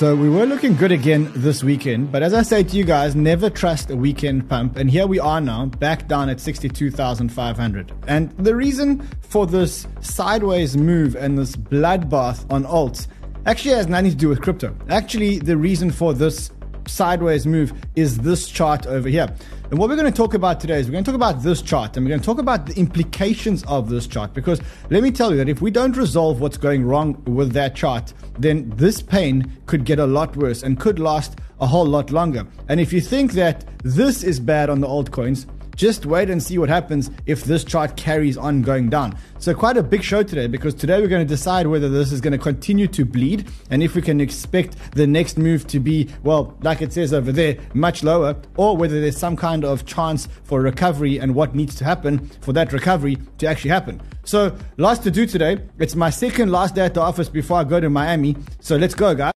So we were looking good again this weekend, but as I say to you guys, never trust a weekend pump. And here we are now, back down at 62,500. And the reason for this sideways move and this bloodbath on alts actually has nothing to do with crypto. Actually, the reason for this sideways move is this chart over here. And what we're going to talk about today is we're going to talk about this chart, and we're going to talk about the implications of this chart, because let me tell you that if we don't resolve what's going wrong with that chart, then this pain could get a lot worse and could last a whole lot longer. And if you think that this is bad on the altcoins, just wait and see what happens if this chart carries on going down. So quite a big show today, because today we're going to decide whether this is going to continue to bleed and if we can expect the next move to be, well, like it says over there, much lower, or whether there's some kind of chance for recovery and what needs to happen for that recovery to actually happen. So lots to do today. It's my second last day at the office before I go to Miami. So let's go, guys.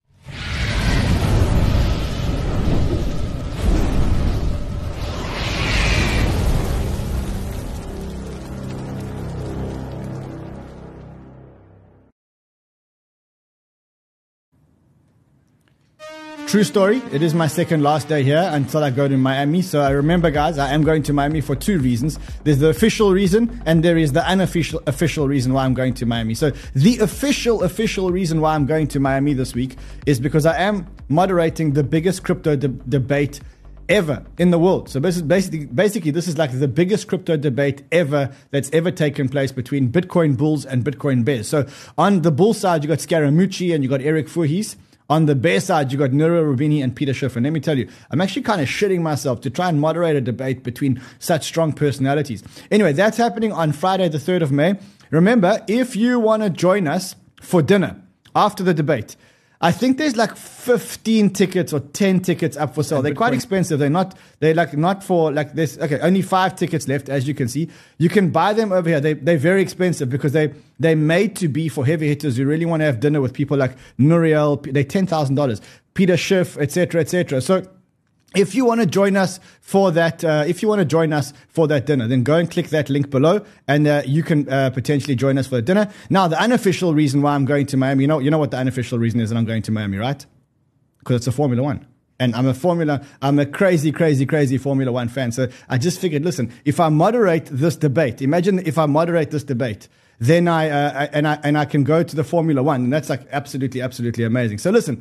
True story. It is my second last day here until I go to Miami. So I remember, guys, I am going to Miami for two reasons. There's the official reason, and there is the unofficial reason why I'm going to Miami. So the official reason why I'm going to Miami this week is because I am moderating the biggest crypto debate ever in the world. So basically, this is like the biggest crypto debate ever that's ever taken place between Bitcoin bulls and Bitcoin bears. So on the bull side, you got Scaramucci and you got Eric Voorhees. On the bear side, you got Nero Rubini and Peter Schiff. And let me tell you, I'm actually kind of shitting myself to try and moderate a debate between such strong personalities. Anyway, that's happening on Friday, the 3rd of May. Remember, if you want to join us for dinner after the debate, I think there's like 15 tickets or 10 tickets up for sale. They're quite expensive. They're not for like this. Okay, only 5 tickets left, as you can see. You can buy them over here. They're very expensive because they're made to be for heavy hitters who really want to have dinner with people like Nuriel. They're $10,000. Peter Schiff, etc., etc. So if you want to join us for that, dinner, then go and click that link below, and you can potentially join us for the dinner. Now, the unofficial reason why I'm going to Miami, you know what the unofficial reason is that I'm going to Miami, right? Because it's a Formula One. And I'm a crazy Formula One fan. So I just figured, listen, if I moderate this debate, imagine if I moderate this debate, then I can go to the Formula One, and that's like absolutely amazing. So listen,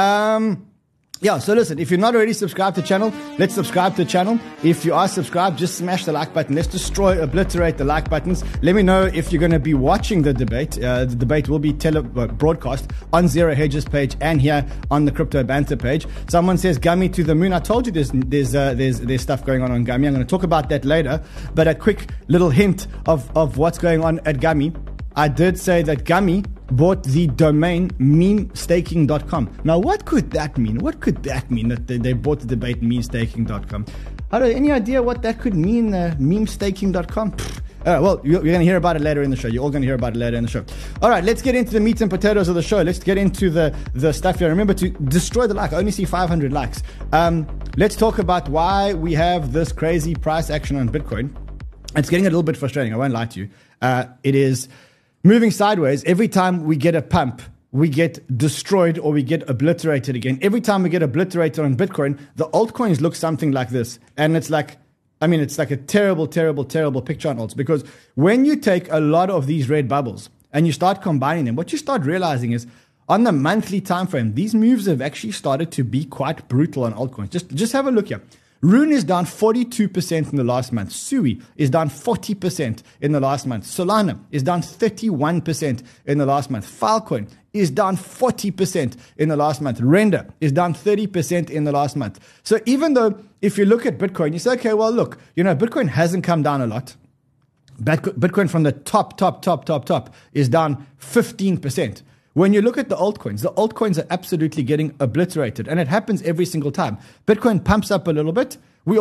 if you're not already subscribed to the channel, let's subscribe to the channel. If you are subscribed, just smash the like button. Let's obliterate the like buttons. Let me know if you're going to be watching the debate. The debate will be broadcast on Zero Hedges page and here on the Crypto Banter page. Someone says Gummy to the moon. I told you there's stuff going on Gummy. I'm going to talk about that later. But a quick little hint of what's going on at Gummy. I did say that Gummy bought the domain memestaking.com. Now, what could that mean? What could that mean that they bought the debate memestaking.com? Any idea what that could mean, memestaking.com? Well, you're going to hear about it later in the show. You're all going to hear about it later in the show. All right, let's get into the meat and potatoes of the show. Let's get into the stuff here. Remember to destroy the like. I only see 500 likes. Let's talk about why we have this crazy price action on Bitcoin. It's getting a little bit frustrating. I won't lie to you. It is moving sideways. Every time we get a pump, we get destroyed or we get obliterated again. Every time we get obliterated on Bitcoin, the altcoins look something like this. And it's like a terrible picture on alts, because when you take a lot of these red bubbles and you start combining them, what you start realizing is on the monthly time frame, these moves have actually started to be quite brutal on altcoins. Just have a look here. Rune is down 42% in the last month. Sui is down 40% in the last month. Solana is down 31% in the last month. Filecoin is down 40% in the last month. Render is down 30% in the last month. So even though if you look at Bitcoin, you say, okay, well, look, Bitcoin hasn't come down a lot. Bitcoin from the top is down 15%. When you look at the altcoins are absolutely getting obliterated, and it happens every single time. Bitcoin pumps up a little bit.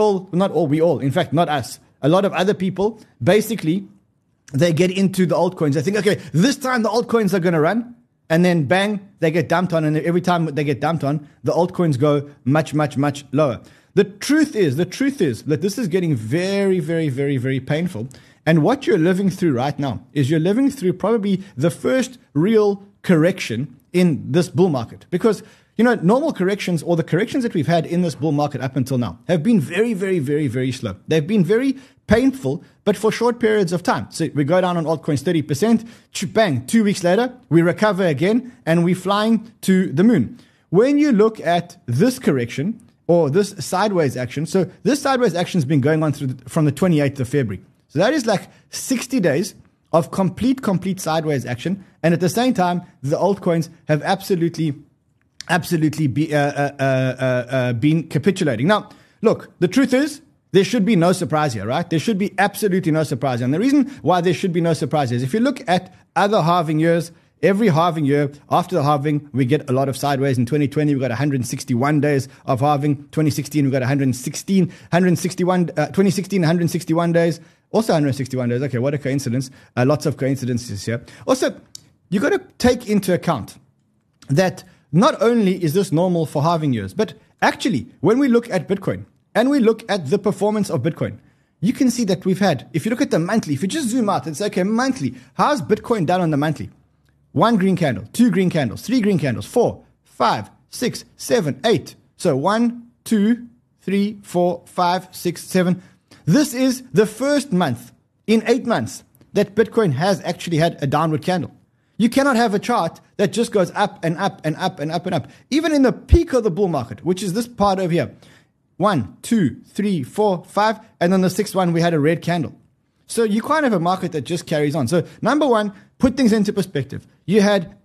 In fact, not us. A lot of other people, basically, they get into the altcoins. They think, okay, this time the altcoins are going to run, and then bang, they get dumped on, and every time they get dumped on, the altcoins go much lower. The truth is that this is getting very painful. And what you're living through right now is you're living through probably the first real correction in this bull market, because normal corrections or the corrections that we've had in this bull market up until now have been very, very, very, very slow. They've been very painful, but for short periods of time. So we go down on altcoins 30%, bang, 2 weeks later, we recover again, and we're flying to the moon. When you look at this correction or this sideways action, so this sideways action has been going on from the 28th of February. So that is like 60 days of complete sideways action. And at the same time, the altcoins have absolutely been capitulating. Now, look, the truth is, there should be no surprise here, right? There should be absolutely no surprise. And the reason why there should be no surprise is if you look at other halving years, every halving year, after the halving, we get a lot of sideways. In 2020, we got 161 days of halving. 2016, we got 161 days. Also 161 days. Okay, what a coincidence. Lots of coincidences here. Also, you got to take into account that not only is this normal for halving years, but actually, when we look at Bitcoin and we look at the performance of Bitcoin, you can see that we've had, if you look at the monthly, if you just zoom out and say, okay, monthly, how's Bitcoin done on the monthly? 1 green candle, 2 green candles, 3 green candles, 4, 5, 6, 7, 8. So 1, 2, 3, 4, 5, 6, 7. This is the first month in 8 months that Bitcoin has actually had a downward candle. You cannot have a chart that just goes up and up and up and up and up. Even in the peak of the bull market, which is this part over here. 1, 2, 3, 4, 5. And then the sixth one, we had a red candle. So you can't have a market that just carries on. So number one, put things into perspective. You had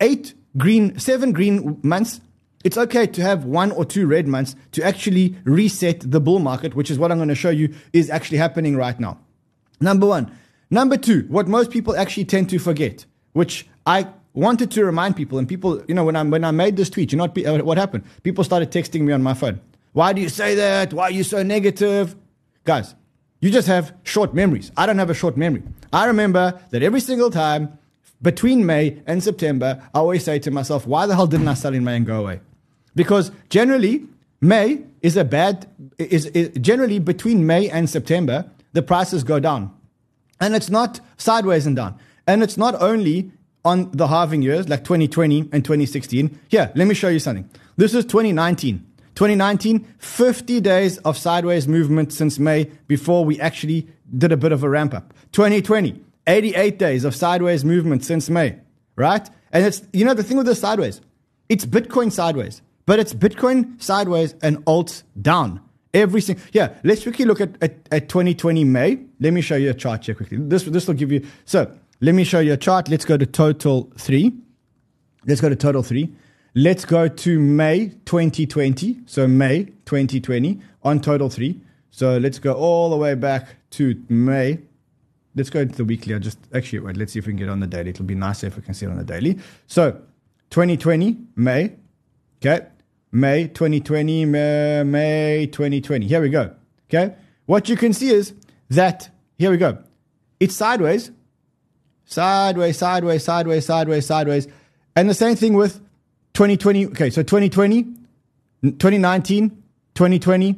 7 green months. It's okay to have 1 or 2 red months to actually reset the bull market, which is what I'm going to show you is actually happening right now. Number one. Number two, what most people actually tend to forget, which I wanted to remind people, and people, when I made this tweet, what happened? People started texting me on my phone. Why do you say that? Why are you so negative? Guys, you just have short memories. I don't have a short memory. I remember that every single time between May and September, I always say to myself, why the hell didn't I sell in May and go away? Because generally, May is generally between May and September, the prices go down. And it's not sideways and down. And it's not only on the halving years like 2020 and 2016. Here, let me show you something. This is 2019. 2019, 50 days of sideways movement since May before we actually did a bit of a ramp up. 2020, 88 days of sideways movement since May, right? And it's, the thing with the sideways, it's Bitcoin sideways, but it's Bitcoin sideways and alts down. Yeah, let's quickly look at 2020 May. Let me show you a chart here quickly. This will give you, so let me show you a chart. Let's go to total 3. Let's go to total 3. Let's go to May 2020. So May 2020 on total 3. So let's go all the way back to May. Let's go into the weekly. Wait, let's see if we can get on the daily. It'll be nicer if we can see it on the daily. So 2020, May. Okay. May 2020, May 2020. Here we go. Okay. What you can see is that, here we go. It's sideways. Sideways, sideways, sideways, sideways, sideways. And the same thing with 2020. Okay. So 2020, 2019, 2020,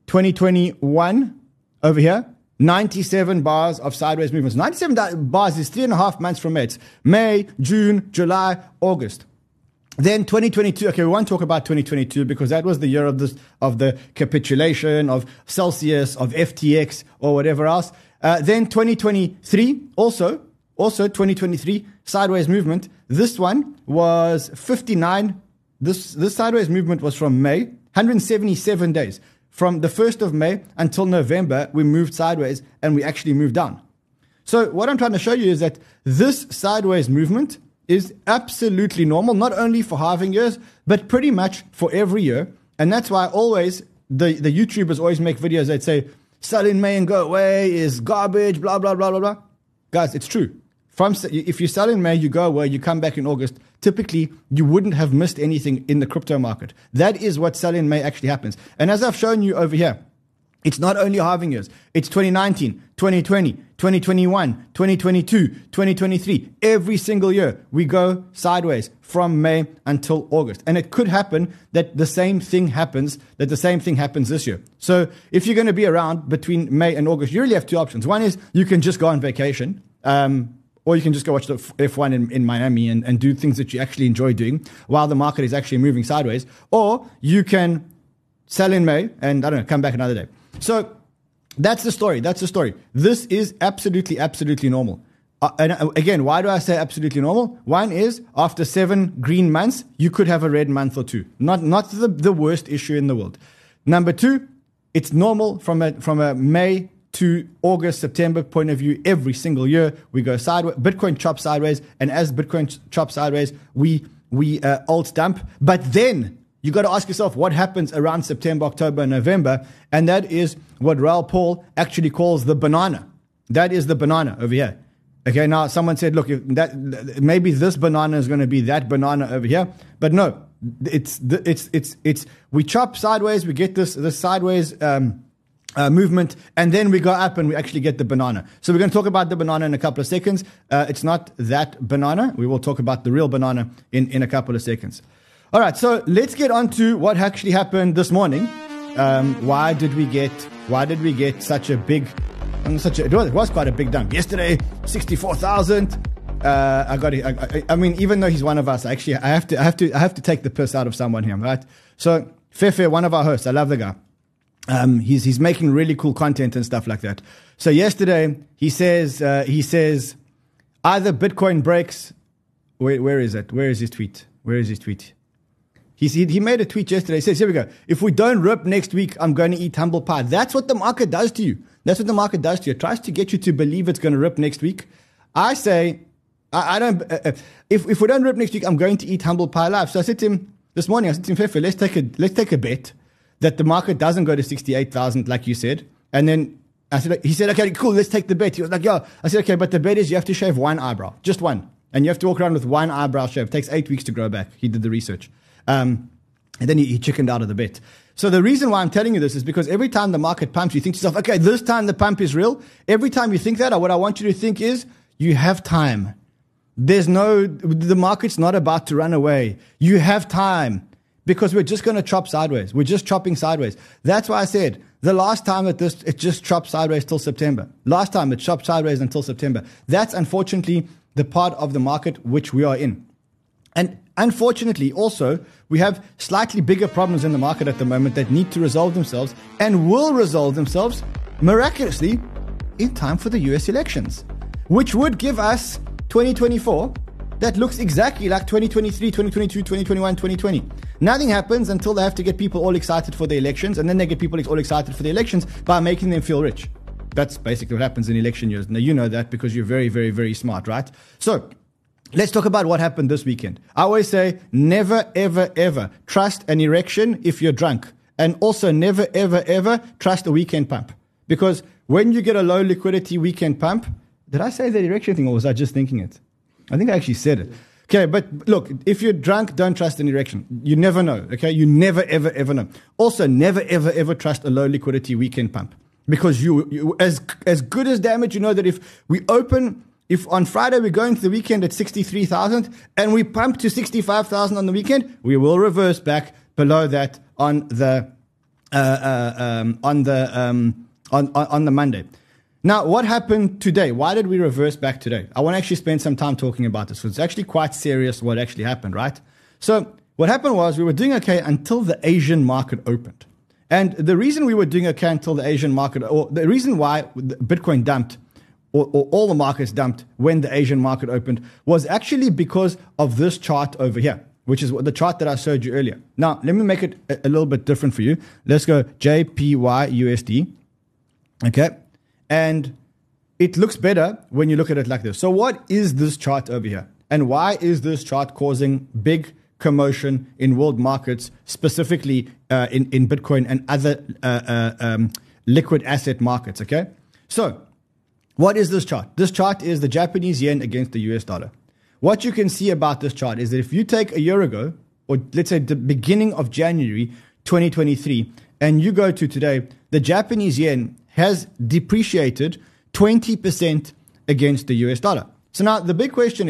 2021 over here. 97 bars of sideways movements. 97 bars is 3.5 months from May. It's May, June, July, August. Then 2022, okay, we won't talk about 2022 because that was the year of the capitulation of Celsius, of FTX, or whatever else. Then 2023, also 2023, sideways movement. This one was 59. This sideways movement was from May, 177 days. From the 1st of May until November, we moved sideways and we actually moved down. So what I'm trying to show you is that this sideways movement is absolutely normal, not only for halving years, but pretty much for every year. And that's why always the YouTubers always make videos that say, sell in May and go away is garbage, blah, blah, blah, blah, blah. Guys, it's true. If you sell in May, you go away, you come back in August, typically you wouldn't have missed anything in the crypto market. That is what sell in May actually happens. And as I've shown you over here, it's not only halving years. It's 2019, 2020, 2021, 2022, 2023. Every single year, we go sideways from May until August. And it could happen that the same thing happens this year. So if you're going to be around between May and August, you really have 2 options. One is you can just go on vacation, or you can just go watch the F1 in Miami and do things that you actually enjoy doing while the market is actually moving sideways. Or you can sell in May and, I don't know, come back another day. So that's the story. That's the story. This is absolutely, absolutely normal. And again, why do I say absolutely normal? One is, after 7 green months, you could have a red month or two. Not the worst issue in the world. Number 2, it's normal from a May to August, September point of view. Every single year, we go sideways. Bitcoin chops sideways. And as Bitcoin chops sideways, we alt dump. But then you got to ask yourself what happens around September, October, November. And that is what Raoul Pal actually calls the banana. That is the banana over here. Okay, now someone said, look, maybe this banana is going to be that banana over here. But no, it's we chop sideways, we get this sideways movement, and then we go up and we actually get the banana. So we're going to talk about the banana in a couple of seconds. It's not that banana. We will talk about the real banana in a couple of seconds. All right, so let's get on to what actually happened this morning. Why did we get such a big? It was quite a big dump. Yesterday, 64,000. I mean, even though he's one of us, I have to take the piss out of someone here, right? So Fefe, one of our hosts, I love the guy. He's making really cool content and stuff like that. So yesterday he says either Bitcoin breaks. Where is it? Where is his tweet? He made a tweet yesterday. He says, here we go. If we don't rip next week, I'm going to eat humble pie. That's what the market does to you. It tries to get you to believe it's going to rip next week. I say, I don't. If we don't rip next week, I'm going to eat humble pie live. So I said to him this morning, Fefe, let's take a bet that the market doesn't go to 68,000 like you said. And then he said, okay, cool, let's take the bet. He was like, yeah. I said, okay, but the bet is you have to shave one eyebrow, just one. And you have to walk around with one eyebrow shave. It takes 8 weeks to grow back. He did the research. And then he chickened out of the bet. So the reason why I'm telling you this is because every time the market pumps, you think to yourself, okay, this time the pump is real. Every time you think that, what I want you to think is you have time. The market's not about to run away. You have time because we're just going to chop sideways. We're just chopping sideways. That's why I said the last time it just chopped sideways till September. Last time it chopped sideways until September. That's unfortunately the part of the market which we are in. And unfortunately, also, we have slightly bigger problems in the market at the moment that need to resolve themselves and will resolve themselves miraculously in time for the US elections, which would give us 2024 that looks exactly like 2023, 2022, 2021, 2020. Nothing happens until they have to get people all excited for the elections, and then they get people all excited for the elections by making them feel rich. That's basically what happens in election years. Now, you know that because you're very, very, very smart, right? So let's talk about what happened this weekend. I always say, never, ever, ever trust an erection if you're drunk. And also never, ever, ever trust a weekend pump. Because when you get a low liquidity weekend pump, did I say that erection thing or was I just thinking it? I think I actually said it. Okay, but look, if you're drunk, don't trust an erection. You never know, okay? You never, ever, ever know. Also, never, ever, ever trust a low liquidity weekend pump. Because you as good as damage, you know that if on Friday we go into the weekend at 63,000 and we pump to 65,000 on the weekend, we will reverse back below that on the Monday. Now, what happened today? Why did we reverse back today? I want to actually spend some time talking about this. So it's actually quite serious what actually happened, right? So what happened was we were doing okay until the Asian market opened. And the reason we were doing okay until the Asian market, or the reason why Bitcoin dumped, or all the markets dumped when the Asian market opened, was actually because of this chart over here, which is the chart that I showed you earlier. Now, let me make it a little bit different for you. Let's go JPY-USD. Okay. And it looks better when you look at it like this. So what is this chart over here? And why is this chart causing big commotion in world markets, specifically in Bitcoin and other liquid asset markets? Okay. So what is this chart? This chart is the Japanese yen against the US dollar. What you can see about this chart is that if you take a year ago, or let's say the beginning of January 2023, and you go to today, the Japanese yen has depreciated 20% against the US dollar. So now the big question is,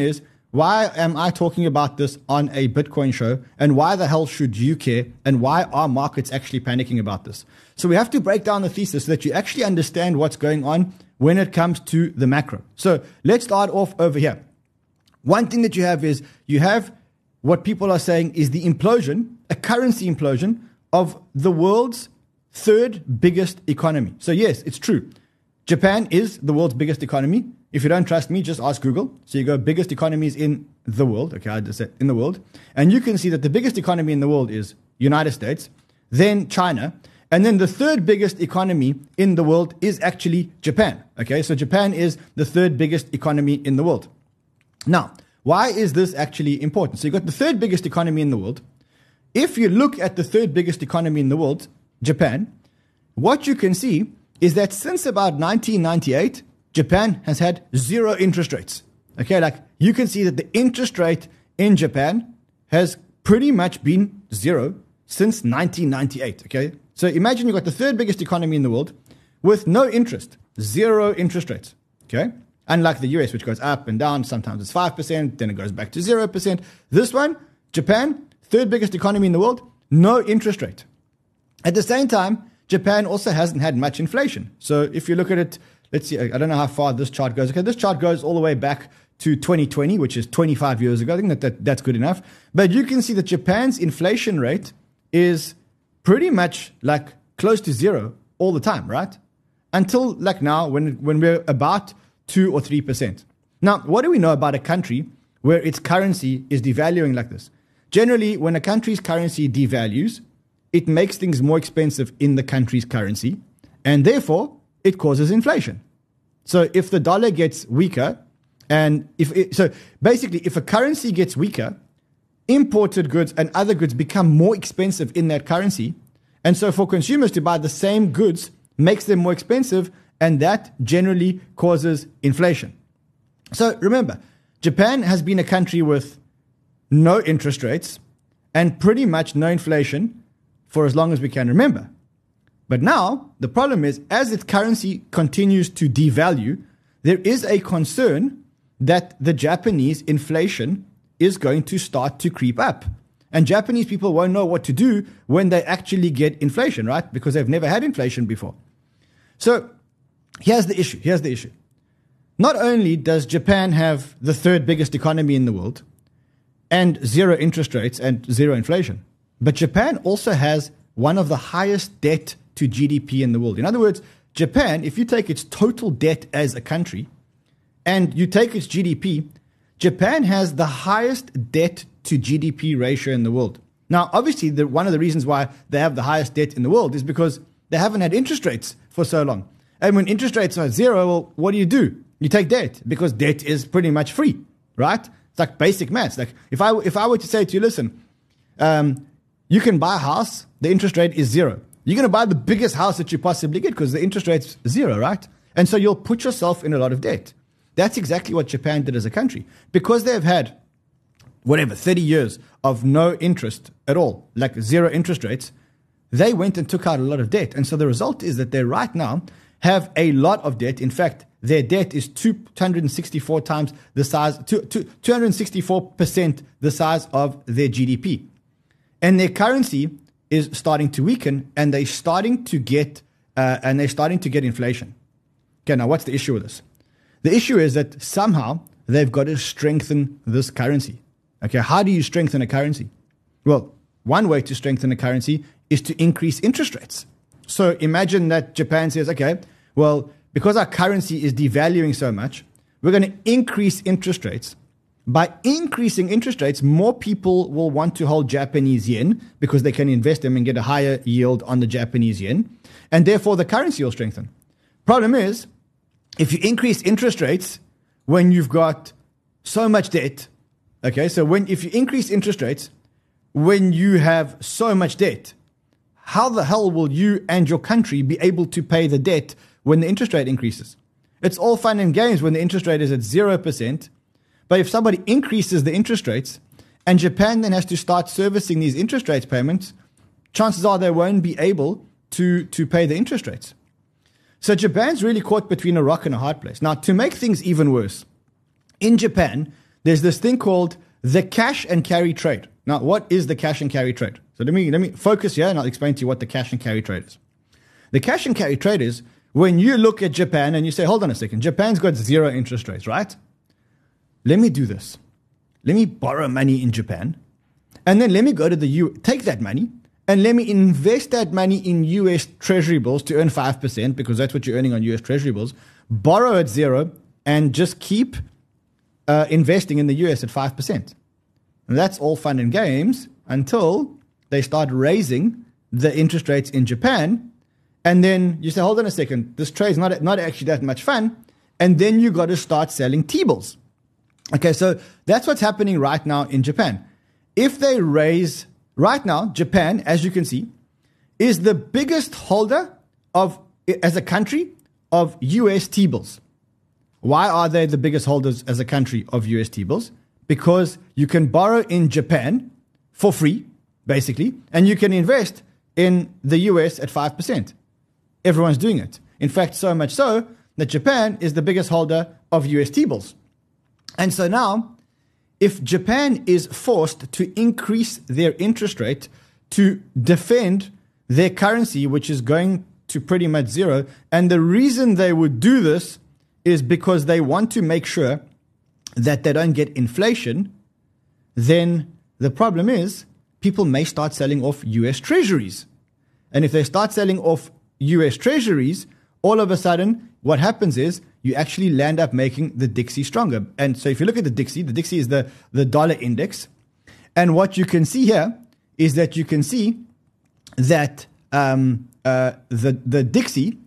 Why am I talking about this on a Bitcoin show? And why the hell should you care? And why are markets actually panicking about this? So we have to break down the thesis so that you actually understand what's going on when it comes to the macro. So let's start off over here. One thing that you have is you have what people are saying is the implosion, a currency implosion of the world's third biggest economy. So yes, it's true. Japan is the world's biggest economy. If you don't trust me, just ask Google. So you go biggest economies in the world. Okay, I just said in the world. And you can see that the biggest economy in the world is United States, then China, and then the third biggest economy in the world is actually Japan. Okay, so Japan is the third biggest economy in the world. Now, why is this actually important? So you've got the third biggest economy in the world. If you look at the third biggest economy in the world, Japan, what you can see is that since about 1998, Japan has had zero interest rates. Okay, like you can see that the interest rate in Japan has pretty much been zero since 1998. Okay, so imagine you've got the third biggest economy in the world with no interest, zero interest rates. Okay, unlike the US, which goes up and down. Sometimes it's 5%, then it goes back to 0%. This one, Japan, third biggest economy in the world, no interest rate. At the same time, Japan also hasn't had much inflation. So if you look at it, let's see, I don't know how far this chart goes. Okay, this chart goes all the way back to 2020, which is 25 years ago. I think that's good enough. But you can see that Japan's inflation rate is pretty much like close to zero all the time, right? Until like now when we're about 2 or 3%. Now, what do we know about a country where its currency is devaluing like this? Generally, when a country's currency devalues, it makes things more expensive in the country's currency, and therefore it causes inflation. So if the dollar gets weaker, and if a currency gets weaker, imported goods and other goods become more expensive in that currency, and so for consumers to buy the same goods makes them more expensive, and that generally causes inflation. So remember, Japan has been a country with no interest rates and pretty much no inflation for as long as we can remember. But now, the problem is, as its currency continues to devalue, there is a concern that the Japanese inflation is going to start to creep up. And Japanese people won't know what to do when they actually get inflation, right? Because they've never had inflation before. So here's the issue. Not only does Japan have the third biggest economy in the world and zero interest rates and zero inflation, but Japan also has one of the highest debt to GDP in the world. In other words, Japan, if you take its total debt as a country and you take its GDP, Japan has the highest debt to GDP ratio in the world. Now, obviously, one of the reasons why they have the highest debt in the world is because they haven't had interest rates for so long. And when interest rates are zero, well, what do? You take debt because debt is pretty much free, right? It's like basic maths. Like if I were to say to you, listen, you can buy a house, the interest rate is zero. You're going to buy the biggest house that you possibly get because the interest rate's zero, right? And so you'll put yourself in a lot of debt. That's exactly what Japan did as a country. Because they've had, 30 years of no interest at all, like zero interest rates, they went and took out a lot of debt. And so the result is that they right now have a lot of debt. In fact, their debt is 264 times the size, 264% the size of their GDP. And their currency is starting to weaken, and they're starting to get inflation. Okay, now what's the issue with this? The issue is that somehow they've got to strengthen this currency. Okay, how do you strengthen a currency? Well, one way to strengthen a currency is to increase interest rates. So imagine that Japan says, okay, well, because our currency is devaluing so much, we're going to increase interest rates. By increasing interest rates, more people will want to hold Japanese yen because they can invest them and get a higher yield on the Japanese yen, and therefore the currency will strengthen. Problem is, if you increase interest rates when you've got so much debt, okay, so if you increase interest rates when you have so much debt, how the hell will you and your country be able to pay the debt when the interest rate increases? It's all fun and games when the interest rate is at 0%. But if somebody increases the interest rates and Japan then has to start servicing these interest rates payments, chances are they won't be able to pay the interest rates. So Japan's really caught between a rock and a hard place. Now, to make things even worse, in Japan, there's this thing called the cash and carry trade. Now, what is the cash and carry trade? So let me focus here and I'll explain to you what the cash and carry trade is. The cash and carry trade is when you look at Japan and you say, hold on a second, Japan's got 0 interest rates, right? Let me do this. Let me borrow money in Japan, and then let me go to take that money, and let me invest that money in US Treasury bills to earn 5%, because that's what you're earning on US Treasury bills, borrow at 0, and just keep investing in the US at 5%. And that's all fun and games until they start raising the interest rates in Japan. And then you say, hold on a second, this trade's not actually that much fun. And then you got to start selling T-bills. Okay, so that's what's happening right now in Japan. If they raise, right now, Japan, as you can see, is the biggest holder of, as a country, of US T-bills. Why are they the biggest holders as a country of US T-bills? Because you can borrow in Japan for free, basically, and you can invest in the US at 5%. Everyone's doing it. In fact, so much so that Japan is the biggest holder of US T-bills. And so now, if Japan is forced to increase their interest rate to defend their currency, which is going to pretty much 0, and the reason they would do this is because they want to make sure that they don't get inflation, then the problem is people may start selling off US Treasuries. And if they start selling off US Treasuries, all of a sudden, what happens is you actually land up making the Dixie stronger. And so if you look at the Dixie is the dollar index. And what you can see here is that you can see that the Dixie,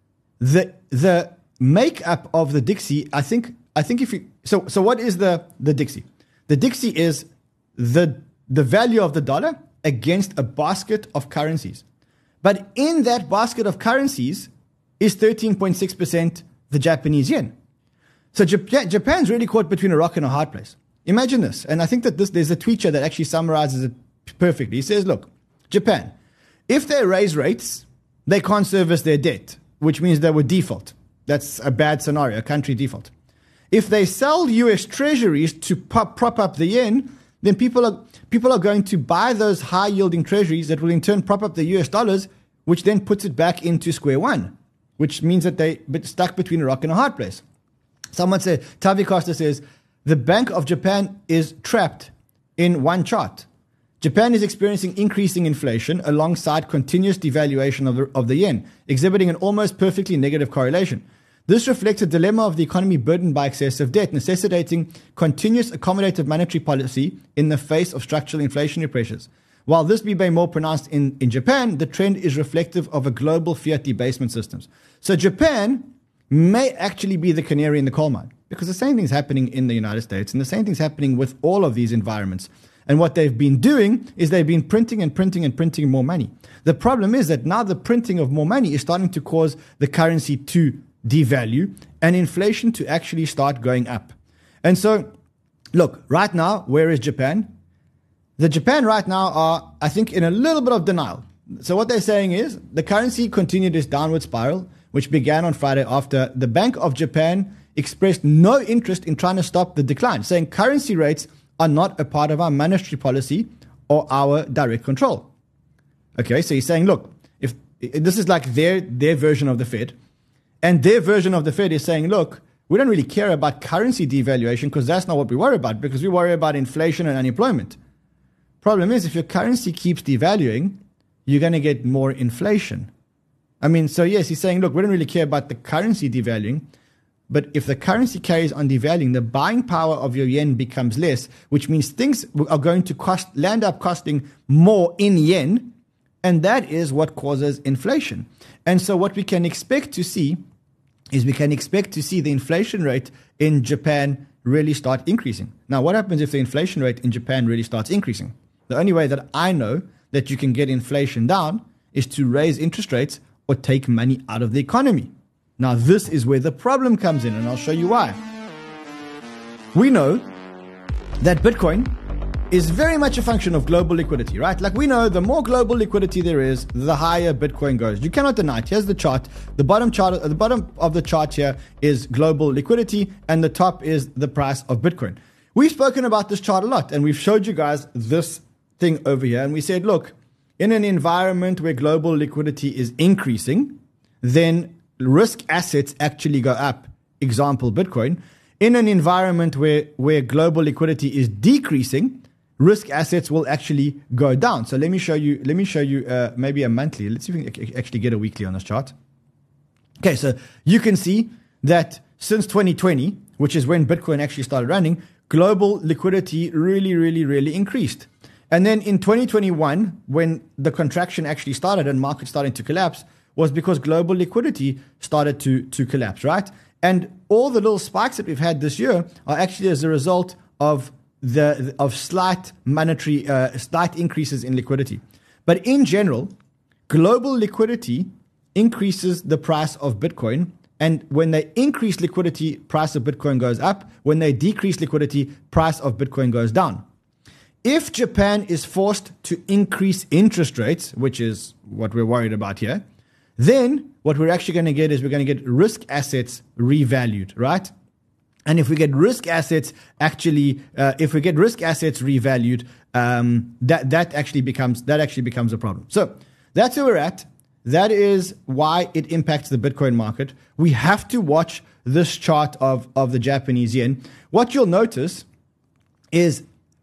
the makeup of the Dixie, I think if you, so what is the Dixie? The Dixie is the value of the dollar against a basket of currencies. But in that basket of currencies is 13.6% the Japanese yen. So Japan's really caught between a rock and a hard place. Imagine this. And I think that there's a tweet here that actually summarizes it perfectly. He says, look, Japan, if they raise rates, they can't service their debt, which means they would default. That's a bad scenario, a country default. If they sell US treasuries to prop up the yen, then people are going to buy those high-yielding treasuries that will in turn prop up the US dollars, which then puts it back into square one, which means that they're stuck between a rock and a hard place. Someone said, Tavi Costa says, the Bank of Japan is trapped in one chart. Japan is experiencing increasing inflation alongside continuous devaluation of the yen, exhibiting an almost perfectly negative correlation. This reflects a dilemma of the economy burdened by excessive debt, necessitating continuous accommodative monetary policy in the face of structural inflationary pressures. While this may be more pronounced in Japan, the trend is reflective of a global fiat debasement systems. So Japan may actually be the canary in the coal mine, because the same thing's happening in the United States, and the same thing's happening with all of these environments. And what they've been doing is they've been printing and printing and printing more money. The problem is that now the printing of more money is starting to cause the currency to devalue and inflation to actually start going up. And so, look, right now, where is Japan? The Japan right now are, I think, in a little bit of denial. So what they're saying is the currency continued its downward spiral, which began on Friday after the Bank of Japan expressed no interest in trying to stop the decline, saying currency rates are not a part of our monetary policy or our direct control. Okay, so he's saying, look, if this is like their version of the Fed, and their version of the Fed is saying, look, we don't really care about currency devaluation because that's not what we worry about, because we worry about inflation and unemployment. Problem is, if your currency keeps devaluing, you're going to get more inflation. I mean, so yes, he's saying, look, we don't really care about the currency devaluing, but if the currency carries on devaluing, the buying power of your yen becomes less, which means things are going to land up costing more in yen, and that is what causes inflation. And so what we can expect to see is the inflation rate in Japan really start increasing. Now, what happens if the inflation rate in Japan really starts increasing? The only way that I know that you can get inflation down is to raise interest rates or take money out of the economy. Now, this is where the problem comes in, and I'll show you why. We know that Bitcoin is very much a function of global liquidity, right? Like we know the more global liquidity there is, the higher Bitcoin goes. You cannot deny it. Here's the chart. The bottom of the chart here is global liquidity, and the top is the price of Bitcoin. we've spoken about this chart a lot, and we've showed you guys this thing over here. And we said, look, in an environment where global liquidity is increasing, then risk assets actually go up. Example, Bitcoin. In an environment where global liquidity is decreasing, risk assets will actually go down. So let me show you maybe a monthly. Let's see if we can actually get a weekly on this chart. Okay, so you can see that since 2020, which is when Bitcoin actually started running, global liquidity really increased. And then in 2021, when the contraction actually started and markets started to collapse, was because global liquidity started to collapse, right? And all the little spikes that we've had this year are actually as a result of slight increases in liquidity. But in general, global liquidity increases the price of Bitcoin. And when they increase liquidity, price of Bitcoin goes up. When they decrease liquidity, price of Bitcoin goes down. If Japan is forced to increase interest rates, which is what we're worried about here, then what we're actually going to get is we're going to get risk assets revalued, right? And if we get risk assets revalued, that actually becomes a problem. So that's where we're at. That is why it impacts the Bitcoin market. We have to watch this chart of the Japanese yen. What you'll notice is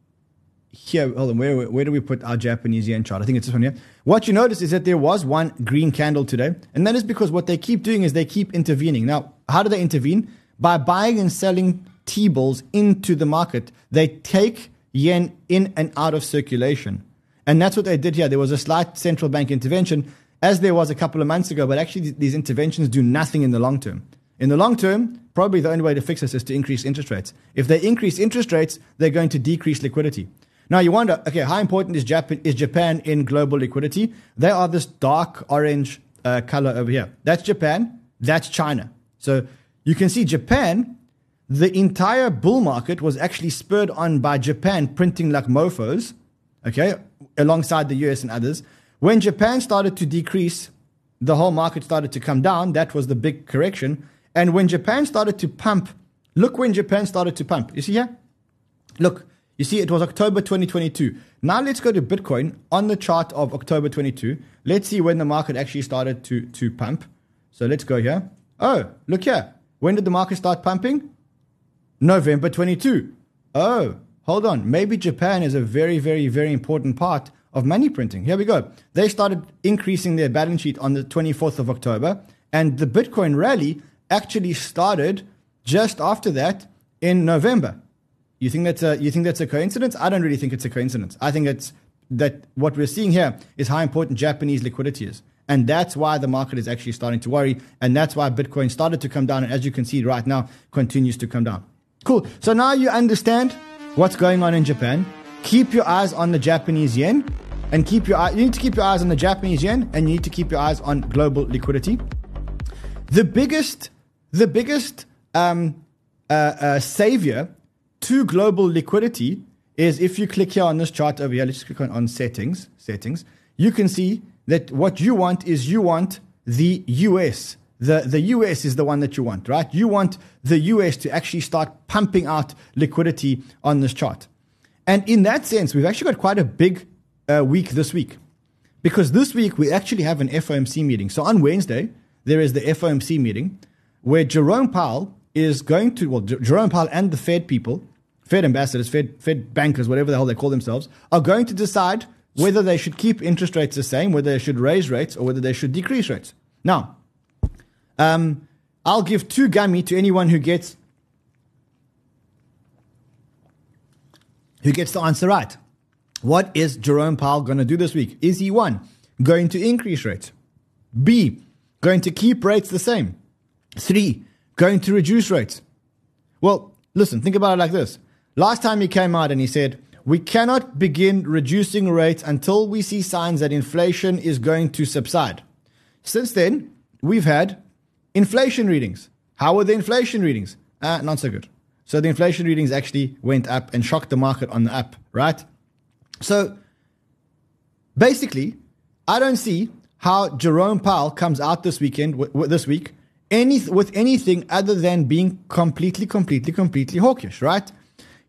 here, hold on, where do we put our Japanese yen chart? I think it's this one here. What you notice is that there was one green candle today, and that is because what they keep doing is they keep intervening. Now, how do they intervene? By buying and selling T-bills into the market. They take yen in and out of circulation. And that's what they did here. There was a slight central bank intervention, as there was a couple of months ago, but actually these interventions do nothing in the long term. In the long term, probably the only way to fix this is to increase interest rates. If they increase interest rates, they're going to decrease liquidity. Now you wonder, okay, how important is Japan in global liquidity? They are this dark orange color over here. That's Japan, that's China. So you can see Japan, the entire bull market was actually spurred on by Japan printing like mofos, okay, alongside the US and others. When Japan started to decrease, the whole market started to come down. That was the big correction. And when Japan started to pump, look when Japan started to pump. You see here? Look, you see it was October 2022. Now let's go to Bitcoin on the chart of October 22. Let's see when the market actually started to pump. So let's go here. Oh, look here. When did the market start pumping? November 22. Oh, hold on. Maybe Japan is a very important part of money printing. Here we go. They started increasing their balance sheet on the 24th of October, and the Bitcoin rally actually started just after that in November. You think that's a coincidence? I don't really think it's a coincidence. I think that what we're seeing here is how important Japanese liquidity is. And that's why the market is actually starting to worry. And that's why Bitcoin started to come down. And as you can see right now, continues to come down. Cool. So now you understand what's going on in Japan. Keep your eyes on the Japanese yen. And you need to keep your eyes on the Japanese yen. And you need to keep your eyes on global liquidity. The biggest savior to global liquidity is if you click here on this chart over here. Let's just click on settings. You can see that what you want is the US. The US is the one that you want, right? You want the US to actually start pumping out liquidity on this chart. And in that sense, we've actually got quite a big week this week. Because this week, we actually have an FOMC meeting. So on Wednesday, there is the FOMC meeting where Jerome Powell is going to, Jerome Powell and the Fed people, Fed ambassadors, Fed bankers, whatever the hell they call themselves, are going to decide whether they should keep interest rates the same, whether they should raise rates, or whether they should decrease rates. Now, I'll give 2 gummy to anyone who gets the answer right. What is Jerome Powell going to do this week? Is he 1, going to increase rates? B, going to keep rates the same? 3, going to reduce rates? Well, listen, think about it like this. Last time he came out and he said, we cannot begin reducing rates until we see signs that inflation is going to subside. Since then, we've had inflation readings. How were the inflation readings? Not so good. So the inflation readings actually went up and shocked the market on the up, right? So basically, I don't see how Jerome Powell comes out this week with anything other than being completely hawkish, right?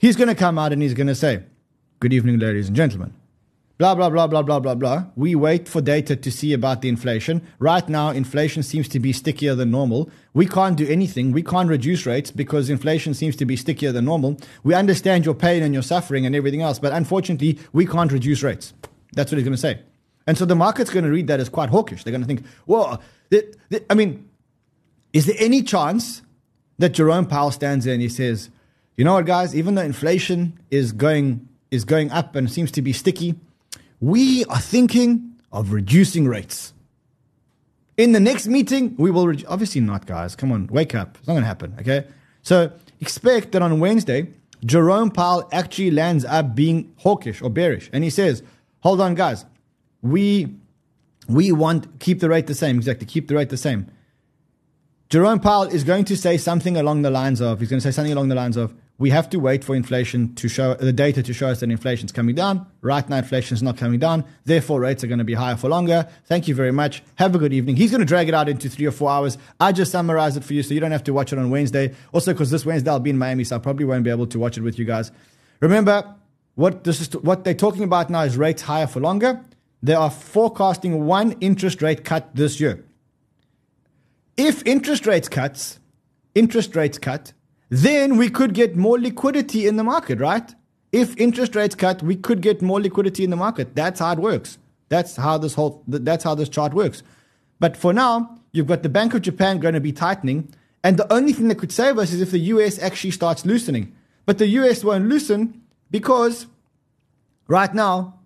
He's going to come out and he's going to say, good evening, ladies and gentlemen. Blah, blah, blah, blah, blah, blah, blah. We wait for data to see about the inflation. Right now, inflation seems to be stickier than normal. We can't do anything. We can't reduce rates because inflation seems to be stickier than normal. We understand your pain and your suffering and everything else, but unfortunately, we can't reduce rates. That's what he's going to say. And so the market's going to read that as quite hawkish. They're going to think, well, I mean, is there any chance that Jerome Powell stands there and he says, you know what, guys, even though inflation is going up and seems to be sticky, we are thinking of reducing rates. In the next meeting, we will obviously not, guys. Come on, wake up. It's not going to happen, okay? So expect that on Wednesday, Jerome Powell actually lands up being hawkish or bearish. And he says, hold on, guys. We want, keep the rate the same. Exactly, keep the rate the same. Jerome Powell is going to say something along the lines of, we have to wait for inflation to show, the data to show us that inflation is coming down. Right now, inflation is not coming down. Therefore, rates are going to be higher for longer. Thank you very much. Have a good evening. He's going to drag it out into 3 or 4 hours. I just summarized it for you so you don't have to watch it on Wednesday. Also, because this Wednesday I'll be in Miami, so I probably won't be able to watch it with you guys. Remember, what they're talking about now is rates higher for longer. They are forecasting 1 interest rate cut this year. If interest rates cut, then we could get more liquidity in the market, right? If interest rates cut, we could get more liquidity in the market. That's how it works. That's how this chart works. But for now, you've got the Bank of Japan going to be tightening, and the only thing that could save us is if the US actually starts loosening. But the US won't loosen because right now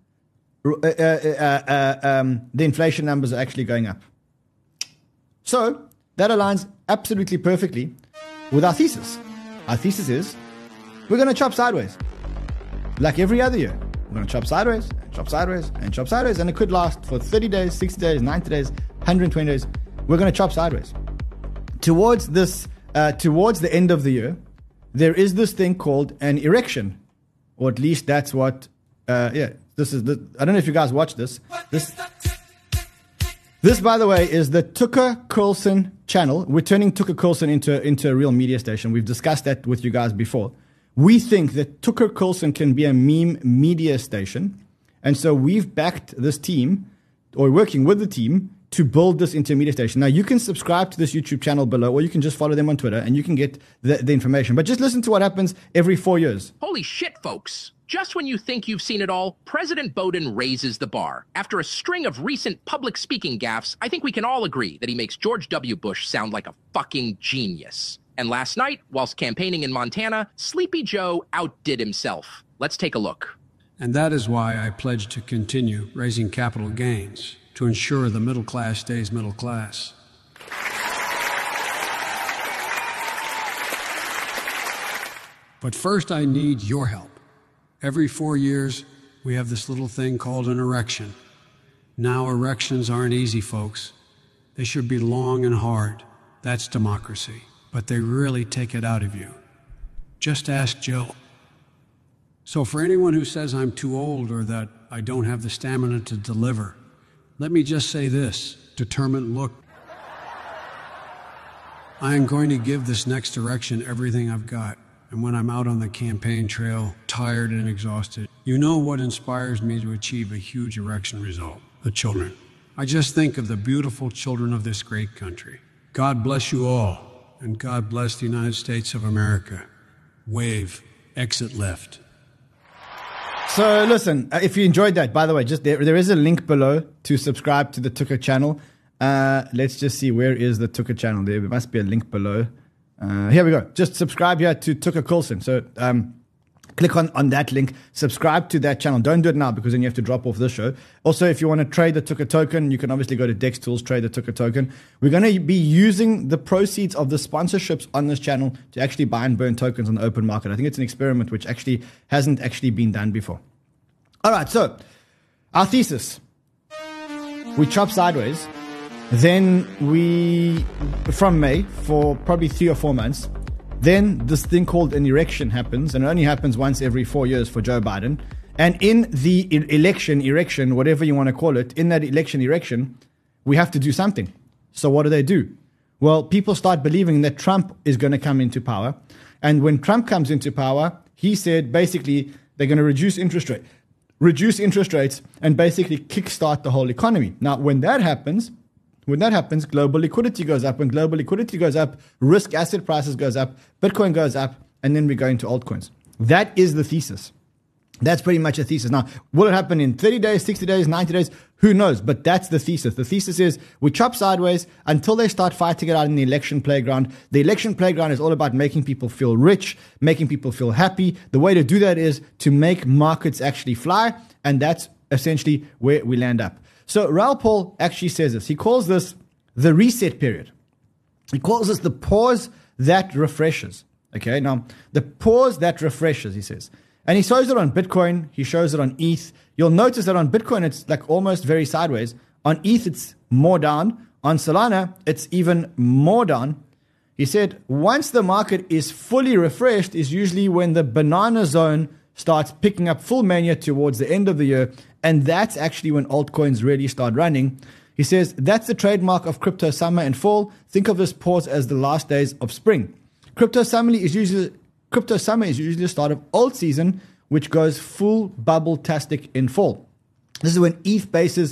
the inflation numbers are actually going up. So that aligns absolutely perfectly with our thesis. Our thesis is we're going to chop sideways. Like every other year. We're going to chop sideways, and chop sideways, and chop sideways. And it could last for 30 days, 60 days, 90 days, 120 days. We're going to chop sideways. Towards the end of the year, there is this thing called an erection. Or at least that's what, this is the, I don't know if you guys watch this. This, by the way, is the Tucker Carlson channel. We're turning Tucker Carlson into a real media station. We've discussed that with you guys before. We think that Tucker Carlson can be a meme media station. And so we've backed this team, or working with the team, to build this into a media station. Now, you can subscribe to this YouTube channel below, or you can just follow them on Twitter, and you can get the information. But just listen to what happens every 4 years. Holy shit, folks. Just when you think you've seen it all, President Biden raises the bar. After a string of recent public speaking gaffes, I think we can all agree that he makes George W. Bush sound like a fucking genius. And last night, whilst campaigning in Montana, Sleepy Joe outdid himself. Let's take a look. And that is why I pledge to continue raising capital gains to ensure the middle class stays middle class. But first, I need your help. Every 4 years, we have this little thing called an erection. Now, erections aren't easy, folks. They should be long and hard. That's democracy. But they really take it out of you. Just ask Jill. So for anyone who says I'm too old or that I don't have the stamina to deliver, let me just say this, determined look. I am going to give this next erection everything I've got. And when I'm out on the campaign trail, tired and exhausted, you know what inspires me to achieve a huge erection result? The children. I just think of the beautiful children of this great country. God bless you all, and God bless the United States of America. Wave, exit left. So listen, if you enjoyed that, by the way, just there is a link below to subscribe to the Tucker channel. Let's just see, where is the Tucker channel? There must be a link below. Here we go. Just subscribe here to Tucker Carlson. So click on that link. Subscribe to that channel. Don't do it now because then you have to drop off this show. Also, if you want to trade the Tucker token, you can obviously go to Dex Tools, trade the Tucker token. We're going to be using the proceeds of the sponsorships on this channel to actually buy and burn tokens on the open market. I think it's an experiment which actually hasn't actually been done before. All right, so our thesis. We chop sideways. Then from May, for probably 3 or 4 months, then this thing called an erection happens, and it only happens once every 4 years for Joe Biden. And in the erection, whatever you want to call it, in that erection, we have to do something. So what do? Well, people start believing that Trump is going to come into power. And when Trump comes into power, he said basically they're going to reduce interest rates and basically kickstart the whole economy. Now, when that happens, global liquidity goes up. When global liquidity goes up, risk asset prices goes up, Bitcoin goes up, and then we go into altcoins. That is the thesis. That's pretty much a thesis. Now, will it happen in 30 days, 60 days, 90 days? Who knows? But that's the thesis. The thesis is we chop sideways until they start fighting it out in the election playground. The election playground is all about making people feel rich, making people feel happy. The way to do that is to make markets actually fly, and that's essentially where we land up. So Raoul Pal actually says this. He calls this the reset period. He calls this the pause that refreshes. Okay, now the pause that refreshes, he says. And he shows it on Bitcoin. He shows it on ETH. You'll notice that on Bitcoin, it's like almost very sideways. On ETH, it's more down. On Solana, it's even more down. He said, once the market is fully refreshed is usually when the banana zone starts picking up full mania towards the end of the year. And that's actually when altcoins really start running. He says, that's the trademark of crypto summer and fall. Think of this pause as the last days of spring. Crypto summer is usually the start of alt season, which goes full bubble-tastic in fall. This is when ETH bases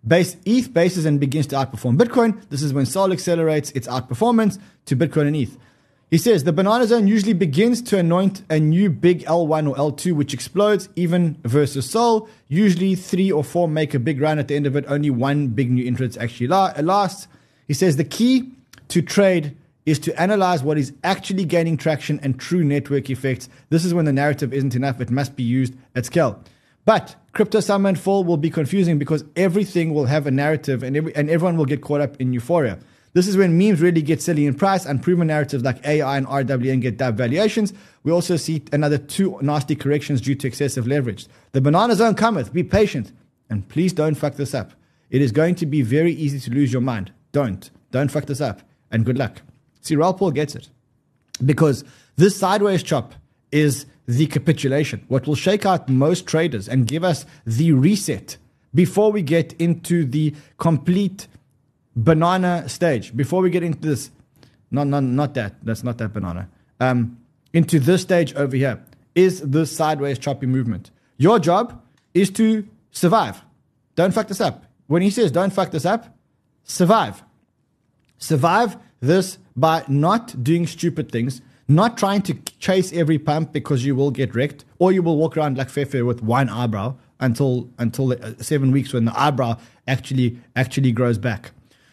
and begins to outperform Bitcoin. This is when Sol accelerates its outperformance to Bitcoin and ETH. He says the banana zone usually begins to anoint a new big L1 or L2, which explodes even versus Sol. Usually 3 or 4 make a big run at the end of it. Only one big new entrant actually lasts. He says the key to trade is to analyze what is actually gaining traction and true network effects. This is when the narrative isn't enough. It must be used at scale. But crypto summer and fall will be confusing because everything will have a narrative and everyone will get caught up in euphoria. This is when memes really get silly in price. Unproven narratives like AI and RWN get dub valuations. We also see another 2 nasty corrections due to excessive leverage. The banana zone cometh. Be patient. And please don't fuck this up. It is going to be very easy to lose your mind. Don't fuck this up. And good luck. See, Raoul Pal gets it. Because this sideways chop is the capitulation. What will shake out most traders and give us the reset before we get into the complete banana stage. Before we get into this, not that. That's not that banana. Into this stage over here is this sideways choppy movement. Your job is to survive. Don't fuck this up. When he says don't fuck this up, survive. Survive this by not doing stupid things, not trying to chase every pump because you will get wrecked, or you will walk around like Fefe with one eyebrow until 7 weeks when the eyebrow actually grows back.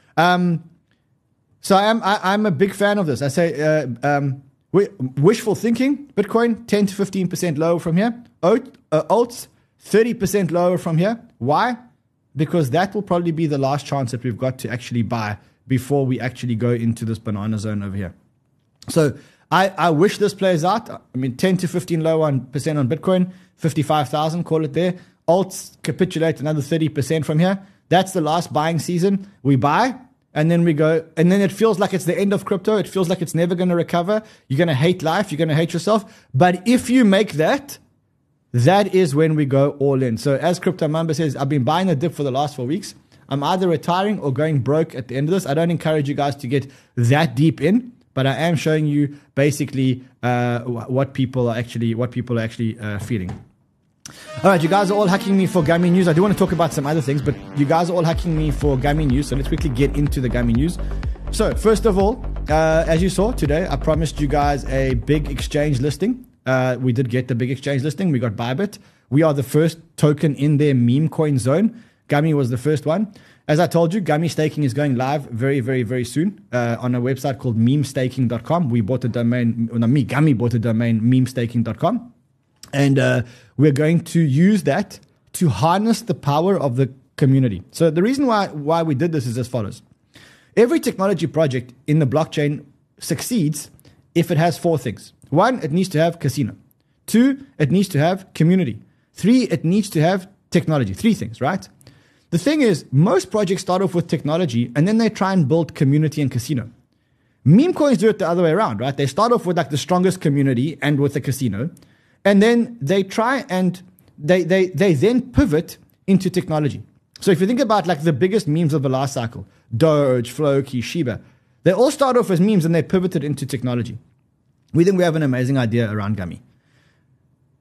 So I'm a big fan of this. I say wishful thinking. Bitcoin 10 to 15% lower from here. Alts 30% lower from here. Why? Because that will probably be the last chance that we've got to actually buy before we actually go into this banana zone over here. So I wish this plays out. I mean, 10 to 15% lower on Bitcoin, 55,000, call it there. Alts capitulate another 30% from here. That's the last buying season. We buy, and then we go, and then it feels like it's the end of crypto. It feels like it's never going to recover. You're going to hate life. You're going to hate yourself. But if you make that is when we go all in. So as Crypto Mamba says, I've been buying a dip for the last 4 weeks. I'm either retiring or going broke at the end of this. I don't encourage you guys to get that deep in, but I am showing you basically what people are actually feeling. All right, you guys are all hacking me for Gummy News. I do want to talk about some other things, but you guys are all hacking me for Gummy News. So let's quickly get into the Gummy News. So first of all, as you saw today, I promised you guys a big exchange listing. We did get the big exchange listing. We got Bybit. We are the first token in their meme coin zone. Gummy was the first one. As I told you, Gummy staking is going live very, very, very soon on a website called memestaking.com. We bought the domain, Gummy bought the domain memestaking.com. And we're going to use that to harness the power of the community. So the reason why we did this is as follows. Every technology project in the blockchain succeeds if it has 4 things. 1, it needs to have casino. 2, it needs to have community. 3, it needs to have technology. 3 things, right? The thing is, most projects start off with technology and then they try and build community and casino. Meme coins do it the other way around, right? They start off with like the strongest community and with a casino, and then they try and they then pivot into technology. So if you think about like the biggest memes of the last cycle, Doge, Floki, Shiba, they all start off as memes and they pivoted into technology. We think we have an amazing idea around Gummy.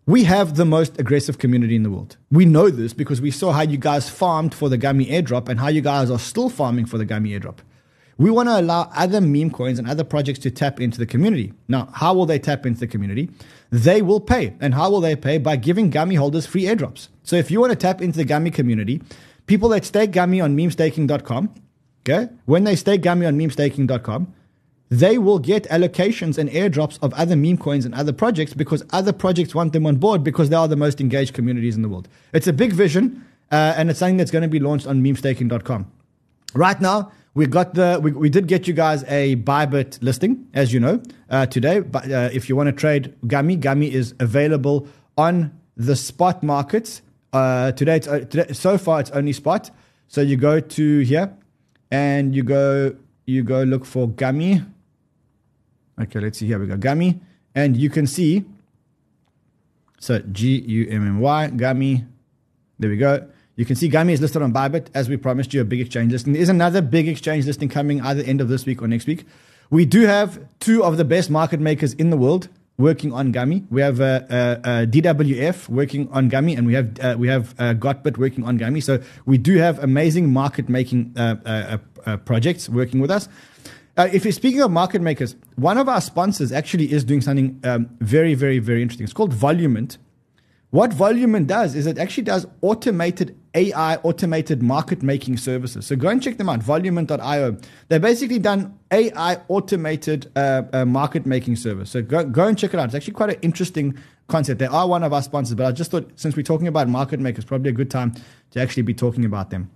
We have the most aggressive community in the world. We know this because we saw how you guys farmed for the Gummy airdrop and how you guys are still farming for the Gummy airdrop. We want to allow other meme coins and other projects to tap into the community. Now, how will they tap into the community? They will pay. And how will they pay? By giving Gummy holders free airdrops. So if you want to tap into the Gummy community, people that stake Gummy on memestaking.com, okay, when they stake Gummy on memestaking.com, they will get allocations and airdrops of other meme coins and other projects because other projects want them on board because they are the most engaged communities in the world. It's a big vision, and it's something that's going to be launched on memestaking.com. Right now, we did get you guys a Bybit listing, as you know, today. But if you want to trade Gummy is available on the spot markets. Today, so far, it's only spot. So you go to here, and you go look for Gummy. Okay, let's see. Here we go. Gummy. And you can see, so Gummy, Gummy. There we go. You can see Gummy is listed on Bybit, as we promised you, a big exchange listing. There is another big exchange listing coming either end of this week or next week. We do have two of the best market makers in the world working on Gummy. We have DWF working on Gummy, and we have Gotbit working on Gummy. So we do have amazing market making projects working with us. If you're speaking of market makers, one of our sponsors actually is doing something very, very, very interesting. It's called Volumint. What Volumint does is it actually does automated AI, automated market making services. So go and check them out, volumint.io. They've basically done AI automated market making service. So go and check it out. It's actually quite an interesting concept. They are one of our sponsors, but I just thought since we're talking about market makers, probably a good time to actually be talking about them.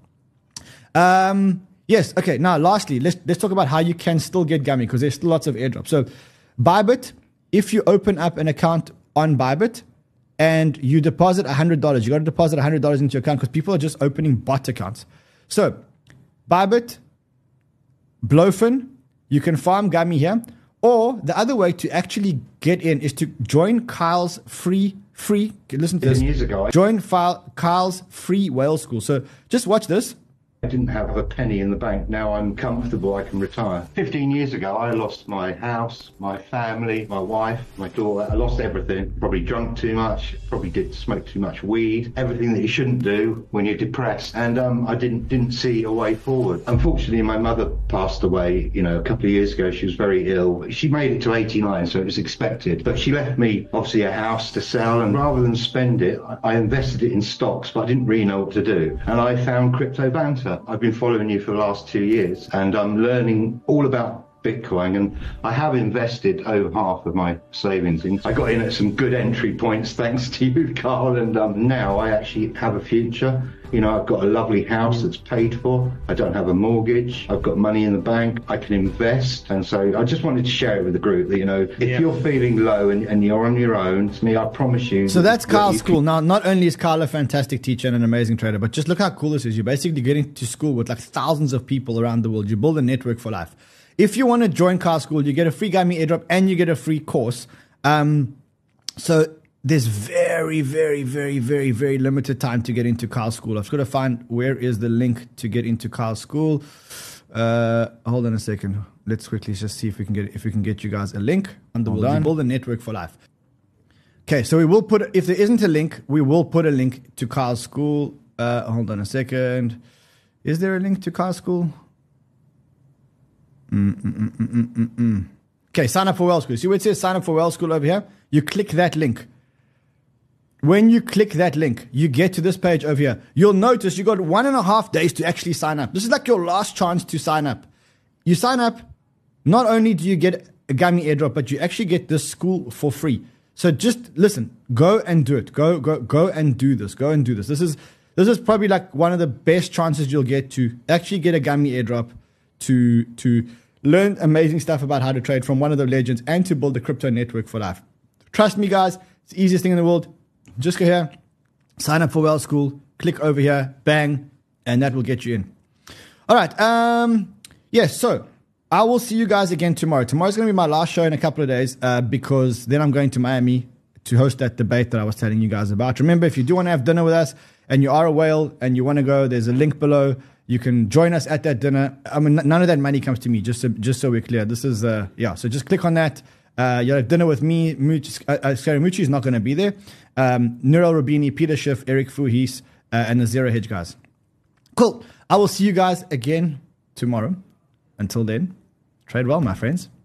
Yes. Okay. Now, lastly, let's talk about how you can still get Gummy because there's still lots of airdrops. So, Bybit, if you open up an account on Bybit and you deposit $100, you got to deposit $100 into your account because people are just opening bot accounts. So, Bybit, Blowfin, you can farm Gummy here. Or the other way to actually get in is to join Kyle's free. Listen to this. Years ago, Join Kyle's free whale school. So, just watch this. I didn't have a penny in the bank. Now I'm comfortable, I can retire. 15 years ago, I lost my house, my family, my wife, my daughter. I lost everything. Probably drunk too much, probably did smoke too much weed, everything that you shouldn't do when you're depressed. And I didn't see a way forward. Unfortunately, my mother passed away, a couple of years ago. She was very ill. She made it to 89, so it was expected. But she left me, obviously, a house to sell. And rather than spend it, I invested it in stocks, but I didn't really know what to do. And I found Crypto Banter. I've been following you for the last 2 years, and I'm learning all about Bitcoin, and I have invested over half of my savings in. I got in at some good entry points thanks to you, Carl, and now I actually have a future. I've got a lovely house that's paid for. I don't have a mortgage. I've got money in the bank. I can invest. And so I just wanted to share it with the group that, if you're feeling low and you're on your own, to me, I promise you. So that's Kyle's school. Now, not only is Kyle a fantastic teacher and an amazing trader, but just look how cool this is. You're basically getting to school with like thousands of people around the world. You build a network for life. If you want to join Kyle's school, you get a free Gummy airdrop and you get a free course. So there's very, very, very, very, very limited time to get into Kyle's school. I've just got to find where is the link to get into Kyle's school. Hold on a second. Let's quickly just see if we can get you guys a link on the world. Build a network for life. Okay, so we will put, if there isn't a link, we will put a link to Kyle's school. Hold on a second. Is there a link to Kyle's school? Okay, sign up for Well School. See where it says sign up for Well School over here? You click that link. When you click that link, you get to this page over here. You'll notice you got 1.5 days to actually sign up. This is like your last chance to sign up. You sign up, not only do you get a Gummy airdrop, but you actually get this school for free. So just listen, go and do it. Go and do this. Go and do this. This is probably like one of the best chances you'll get to actually get a Gummy airdrop to learn amazing stuff about how to trade from one of the legends and to build a crypto network for life. Trust me, guys, it's the easiest thing in the world. Just go here, sign up for Well School, click over here, bang, and that will get you in. All right. Yes, so I will see you guys again tomorrow. Tomorrow's going to be my last show in a couple of days because then I'm going to Miami to host that debate that I was telling you guys about. Remember, if you do want to have dinner with us and you are a whale and you want to go, there's a link below. You can join us at that dinner. I mean, none of that money comes to me, just so we're clear. This is, so just click on that. You'll have dinner with me. Scary Mucci is not going to be there. Nurel Rabini, Peter Schiff, Eric Fuhis, and the Zero Hedge guys. Cool. I will see you guys again tomorrow. Until then, trade well, my friends.